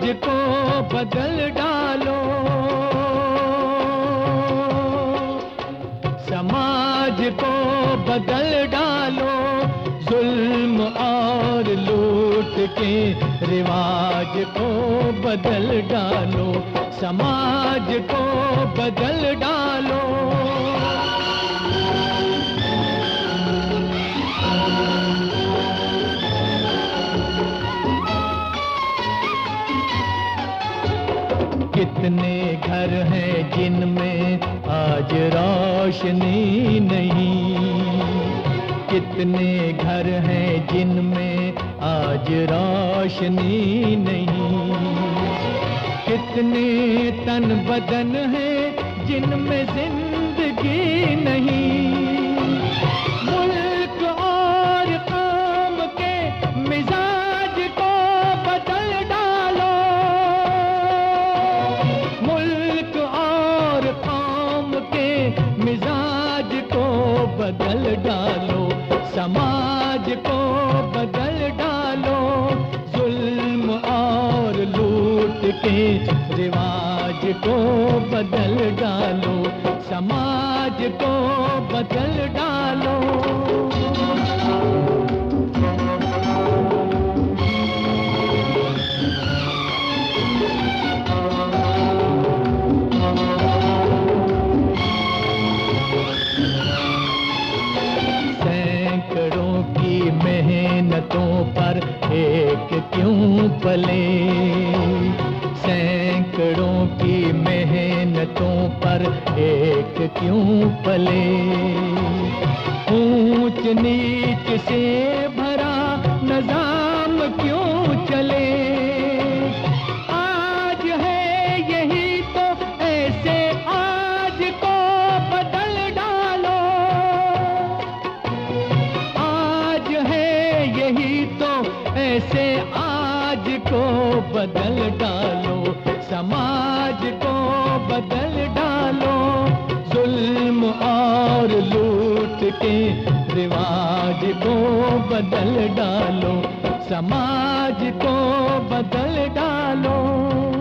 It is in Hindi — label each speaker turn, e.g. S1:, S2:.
S1: को बदल डालो, समाज को बदल डालो, जुल्म और लूट के रिवाज को बदल डालो, समाज को बदल डालो। कितने घर हैं जिनमें आज रोशनी नहीं, कितने घर हैं जिनमें आज रोशनी नहीं, कितने तन बदन हैं जिनमें जिंदगी नहीं। मुल्क और कौम के मिजाज को बदल डालो, मुल्क और कौम के मिजाज को बदल डालो, समाज को बदल डालो, जुल्म और लूट के रिवाज को बदल डालो, समाज को बदल डालो। सैकड़ों की मेहनतों पर एक क्यों पले, सैकड़ों की मेहनतों पर एक क्यों पले, ऊंच नीच से भरा निजाम क्यों चले। आज है यही तो ऐसे आज को बदल डालो, आज है यही तो ऐसे आज को बदल डालो, समाज को बदल डालो, जुल्म और लूट के रिवाज को बदल डालो, समाज को बदल डालो।